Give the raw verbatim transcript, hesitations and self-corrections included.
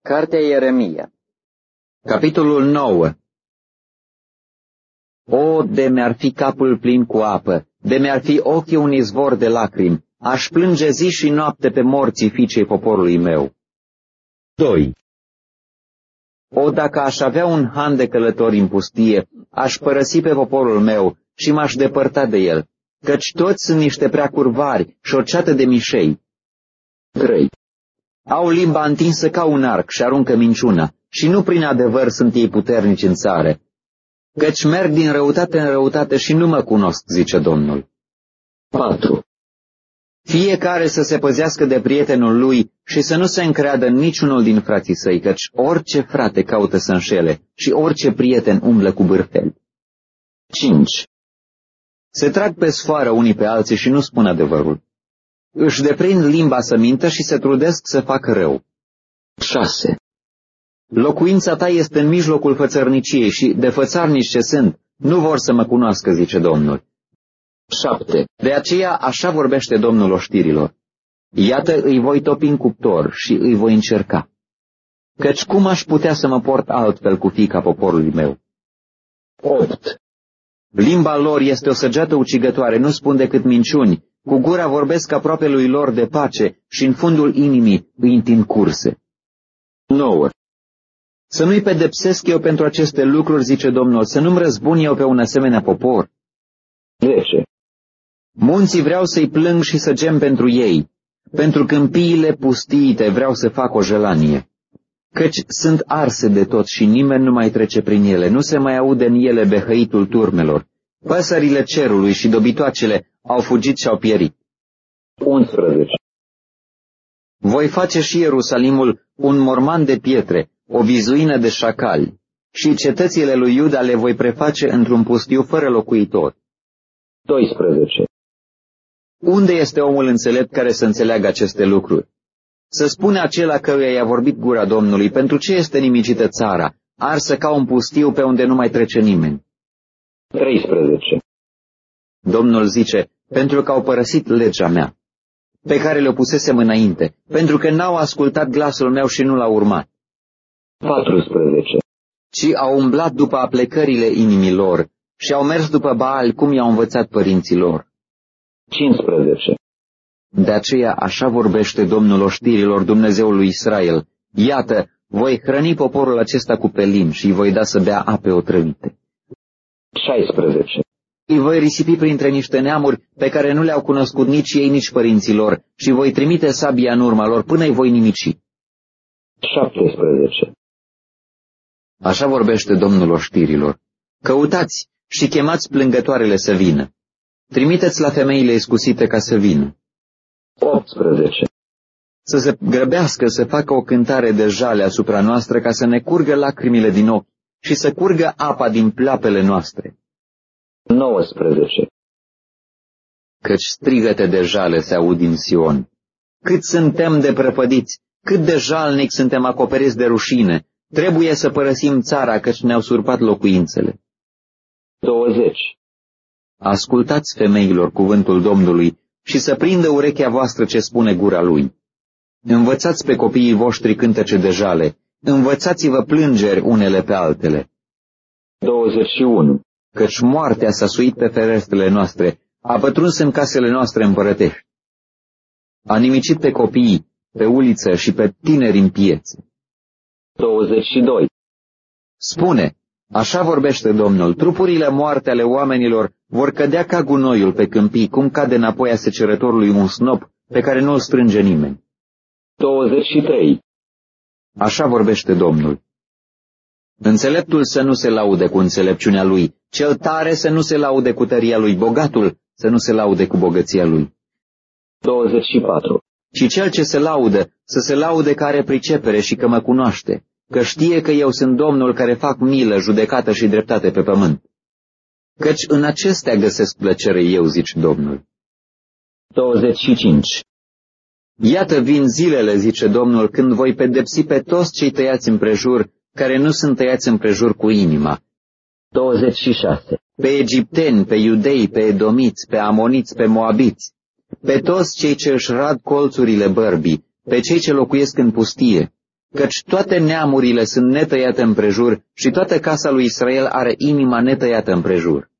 Cartea Ieremia, capitolul nouă. O, de mi-ar fi capul plin cu apă, de mi-ar fi ochii un izvor de lacrimi, aș plânge zi și noapte pe morții fiicei poporului meu. doi. O, dacă aș avea un han de călători în pustie, aș părăsi pe poporul meu și m-aș depărta de el, căci toți sunt niște prea curvari și o ceată de mișei. trei. Au limba întinsă ca un arc și aruncă minciuna, și nu prin adevăr sunt ei puternici în țară. Căci merg din răutate în răutate și nu mă cunosc, zice Domnul. patru. Fiecare să se păzească de prietenul lui și să nu se încreadă în niciunul din frații săi, căci orice frate caută să înșele și orice prieten umblă cu bârfeli. cinci. Se trag pe sfoară unii pe alții și nu spun adevărul. Își deprind limba să mintă și se trudesc să facă rău. șase. Locuința ta este în mijlocul fățărniciei și, de fățarnici ce sunt, nu vor să mă cunoască, zice Domnul. șapte. De aceea așa vorbește Domnul oștirilor. Iată, îi voi topi în cuptor și îi voi încerca. Căci cum aș putea să mă port altfel cu fiica poporului meu? opt. Limba lor este o săgeată ucigătoare, nu spun decât minciuni, cu gura vorbesc aproape lui lor de pace și în fundul inimii îi întind curse. nouă. Să nu-i pedepsesc eu pentru aceste lucruri, zice Domnul, să nu-mi răzbun eu pe un asemenea popor. zece. Munții vreau să-i plâng și să gem pentru ei, pentru câmpiile pustiite vreau să fac o jelanie. Căci sunt arse de tot și nimeni nu mai trece prin ele, nu se mai aude în ele behăitul turmelor. Păsările cerului și dobitoacele au fugit și au pierit. unsprezece. Voi face și Ierusalimul un morman de pietre, o vizuină de șacali, și cetățile lui Iuda le voi preface într-un pustiu fără locuitor. doisprezece. Unde este omul înțelept care să înțeleagă aceste lucruri? Să spune acela căruia i-a vorbit gura Domnului, pentru ce este nimicită țara, arsă ca un pustiu pe unde nu mai trece nimeni. treisprezece. Domnul zice, pentru că au părăsit legea mea, pe care le-o pusesem înainte, pentru că n-au ascultat glasul meu și nu l-au urmat. paisprezece. Ci au umblat după aplecările inimii lor și au mers după Baal cum i-au învățat părinții lor. cincisprezece. De aceea așa vorbește Domnul oștirilor, Dumnezeul lui Israel. Iată, voi hrăni poporul acesta cu pelin și îi voi da să bea ape otrăvite. șaisprezece. Îi voi risipi printre niște neamuri pe care nu le-au cunoscut nici ei, nici părinții lor, și voi trimite sabia în urma lor până îi voi nimici. șaptesprezece. Așa vorbește Domnul oștirilor. Căutați și chemați plângătoarele să vină. Trimiteți la femeile iscusite ca să vină. optsprezece. Să se grăbească să facă o cântare de jale asupra noastră ca să ne curgă lacrimile din ochi și să curgă apa din pleoapele noastre. nouăsprezece. Căci strigăte de jale se aud din Sion. Cât suntem de prăpădiți, cât de jalnic suntem acoperiți de rușine, trebuie să părăsim țara căci ne-au surpat locuințele. douăzeci. Ascultați femeilor cuvântul Domnului și să prindă urechea voastră ce spune gura lui. Învățați pe copiii voștri cântece de jale, învățați-vă plângeri unele pe altele. douăzeci și unu. Căci moartea s-a suit pe ferestrele noastre, a pătruns în casele noastre împărătești. A nimicit pe copiii, pe uliță și pe tineri în piețe. douăzeci și doi. Spune, așa vorbește Domnul, trupurile moarte ale oamenilor vor cădea ca gunoiul pe câmpii, cum cade înapoi a secerătorului un snop pe care nu îl strânge nimeni. douăzeci și trei. Așa vorbește Domnul. Înțeleptul să nu se laude cu înțelepciunea lui, cel tare să nu se laude cu tăria lui, bogatul să nu se laude cu bogăția lui. douăzeci și patru. Ci cel ce se laudă, să se laude că are pricepere și că mă cunoaște, că știe că eu sunt Domnul care fac milă, judecată și dreptate pe pământ. Căci în acestea găsesc plăcere eu, zice Domnul. douăzeci și cinci. Iată vin zilele, zice Domnul, când voi pedepsi pe toți cei tăiați împrejur, care nu sunt tăiați împrejur cu inima. douăzeci și șase. Pe egipteni, pe iudei, pe edomiți, pe amoniți, pe moabiți, pe toți cei ce își rad colțurile bărbii, pe cei ce locuiesc în pustie, căci toate neamurile sunt netăiate împrejur și toată casa lui Israel are inima netăiată împrejur.